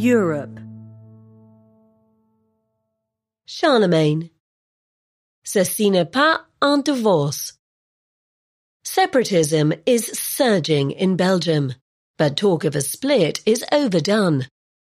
Europe. Charlemagne. Ceci n'est pas un divorce. Separatism is surging in Belgium, but talk of a split is overdone.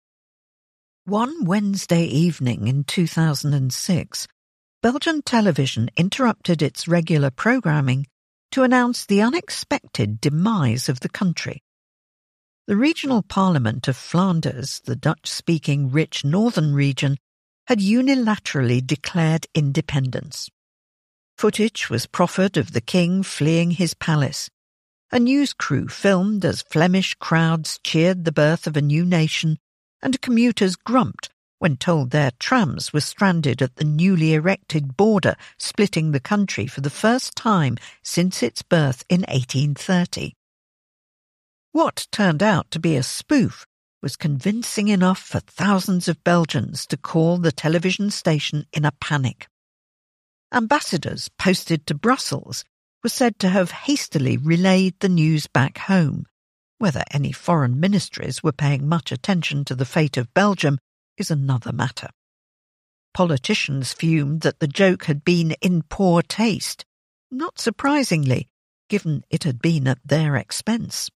One Wednesday evening in 2006, Belgian television interrupted its regular programming to announce the unexpected demise of the country. The regional parliament of Flanders, the Dutch-speaking rich northern region, had unilaterally declared independence. Footage was proffered of the king fleeing his palace. A news crew filmed as Flemish crowds cheered the birth of a new nation, and commuters grumped when told their trams were stranded at the newly erected border splitting the country for the first time since its birth in 1830. What turned out to be a spoof was convincing enough for thousands of Belgians to call the television station in a panic. Ambassadors posted to Brussels were said to have hastily relayed the news back home. Whether any foreign ministries were paying much attention to the fate of Belgium is another matter. Politicians fumed that the joke had been in poor taste, not surprisingly, given it had been at their expense.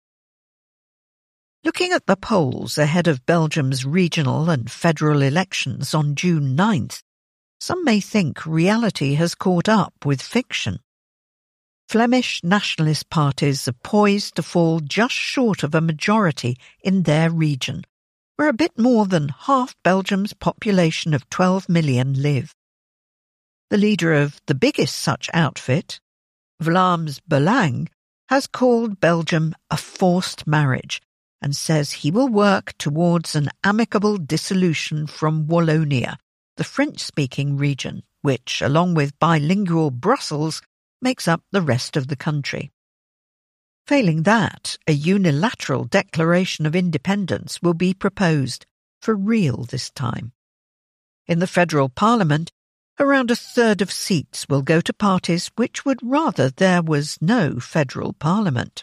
Looking at the polls ahead of Belgium's regional and federal elections on June 9th, some may think reality has caught up with fiction. Flemish nationalist parties are poised to fall just short of a majority in their region, where a bit more than half Belgium's population of 12 million live. The leader of the biggest such outfit, Vlaams Belang, has called Belgium a forced marriage and says he will work towards an amicable dissolution from Wallonia, the French-speaking region, which, along with bilingual Brussels, makes up the rest of the country. Failing that, a unilateral declaration of independence will be proposed, for real this time. In the federal parliament, around a third of seats will go to parties which would rather there was no federal parliament.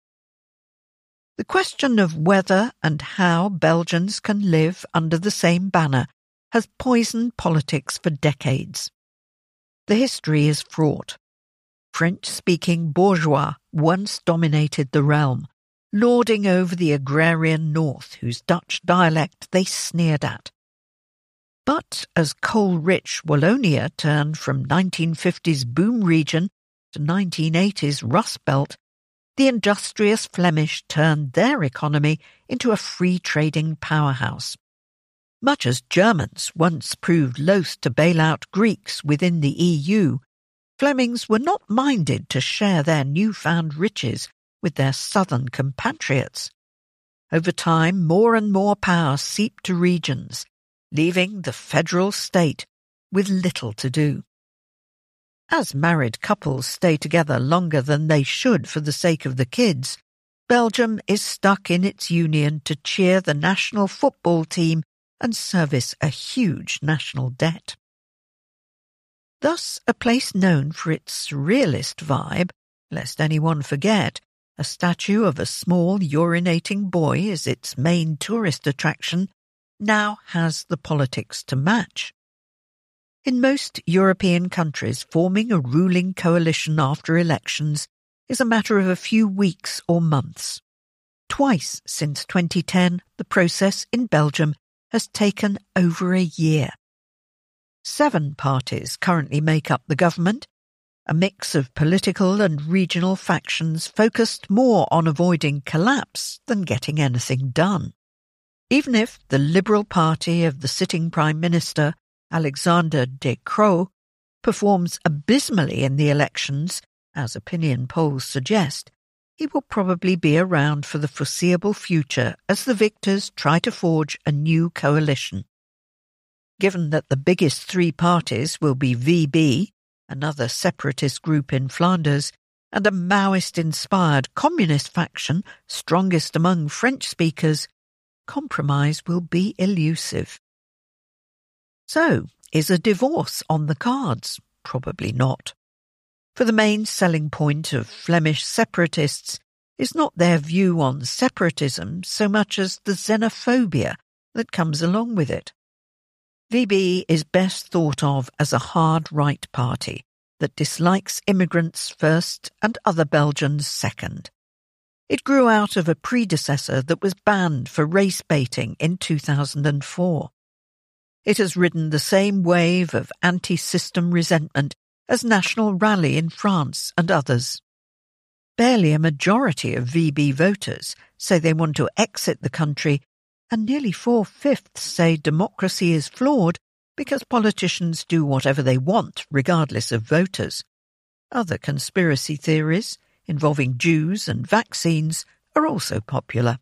The question of whether and how Belgians can live under the same banner has poisoned politics for decades. The history is fraught. French-speaking bourgeois once dominated the realm, lording over the agrarian north whose Dutch dialect they sneered at. But as coal-rich Wallonia turned from 1950s boom region to 1980s Rust Belt, the industrious Flemish turned their economy into a free-trading powerhouse. Much as Germans once proved loath to bail out Greeks within the EU, Flemings were not minded to share their newfound riches with their southern compatriots. Over time, more and more power seeped to regions, leaving the federal state with little to do. As married couples stay together longer than they should for the sake of the kids, Belgium is stuck in its union to cheer the national football team and service a huge national debt. Thus, a place known for its surrealist vibe, lest anyone forget, a statue of a small urinating boy as its main tourist attraction, now has the politics to match. In most European countries, forming a ruling coalition after elections is a matter of a few weeks or months. Twice since 2010, the process in Belgium has taken over a year. 7 parties currently make up the government, a mix of political and regional factions focused more on avoiding collapse than getting anything done. Even if the Liberal Party of the sitting Prime Minister, Alexander De Croo, performs abysmally in the elections, as opinion polls suggest, he will probably be around for the foreseeable future as the victors try to forge a new coalition. Given that the biggest 3 parties will be VB, another separatist group in Flanders, and a Maoist-inspired communist faction strongest among French speakers, compromise will be elusive. So, is a divorce on the cards? Probably not. For the main selling point of Flemish separatists is not their view on separatism so much as the xenophobia that comes along with it. VB is best thought of as a hard right party that dislikes immigrants first and other Belgians second. It grew out of a predecessor that was banned for race baiting in 2004. It has ridden the same wave of anti-system resentment as National Rally in France and others. Barely a majority of VB voters say they want to exit the country, and nearly 4/5 say democracy is flawed because politicians do whatever they want regardless of voters. Other conspiracy theories involving Jews and vaccines are also popular.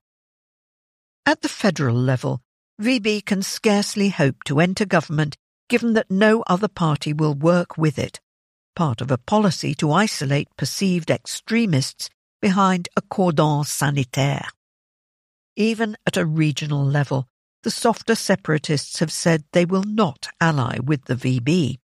At the federal level, VB can scarcely hope to enter government given that no other party will work with it, part of a policy to isolate perceived extremists behind a cordon sanitaire. Even at a regional level, the softer separatists have said they will not ally with the VB.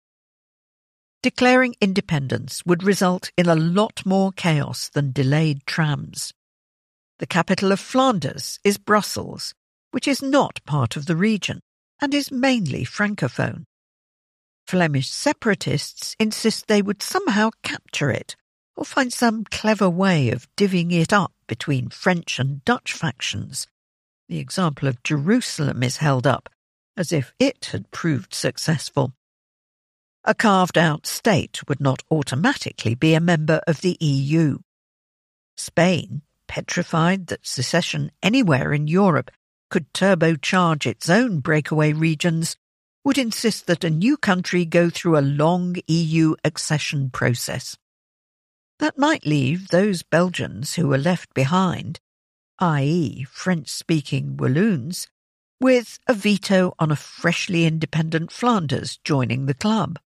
Declaring independence would result in a lot more chaos than delayed trams. The capital of Flanders is Brussels, which is not part of the region and is mainly francophone. Flemish separatists insist they would somehow capture it or find some clever way of divvying it up between French and Dutch factions. The example of Jerusalem is held up as if it had proved successful. A carved-out state would not automatically be a member of the EU. Spain, petrified that secession anywhere in Europe could turbocharge its own breakaway regions, would insist that a new country go through a long EU accession process. That might leave those Belgians who were left behind, i.e. French-speaking Walloons, with a veto on a freshly independent Flanders joining the club.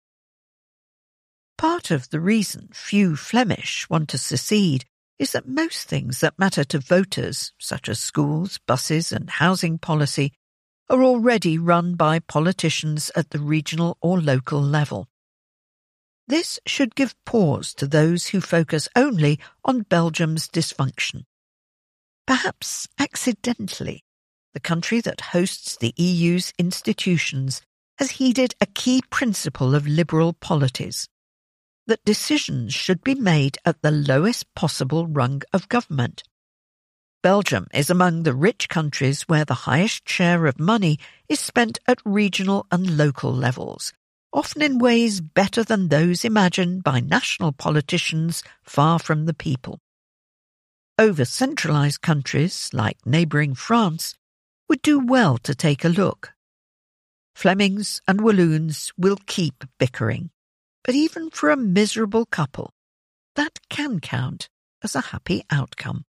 Part of the reason few Flemish want to secede is that most things that matter to voters, such as schools, buses and housing policy, are already run by politicians at the regional or local level. This should give pause to those who focus only on Belgium's dysfunction. Perhaps accidentally, the country that hosts the EU's institutions has heeded a key principle of liberal polities, that decisions should be made at the lowest possible rung of government. Belgium is among the rich countries where the highest share of money is spent at regional and local levels, often in ways better than those imagined by national politicians far from the people. Over-centralised countries, like neighbouring France, would do well to take a look. Flemings and Walloons will keep bickering, but even for a miserable couple, that can count as a happy outcome.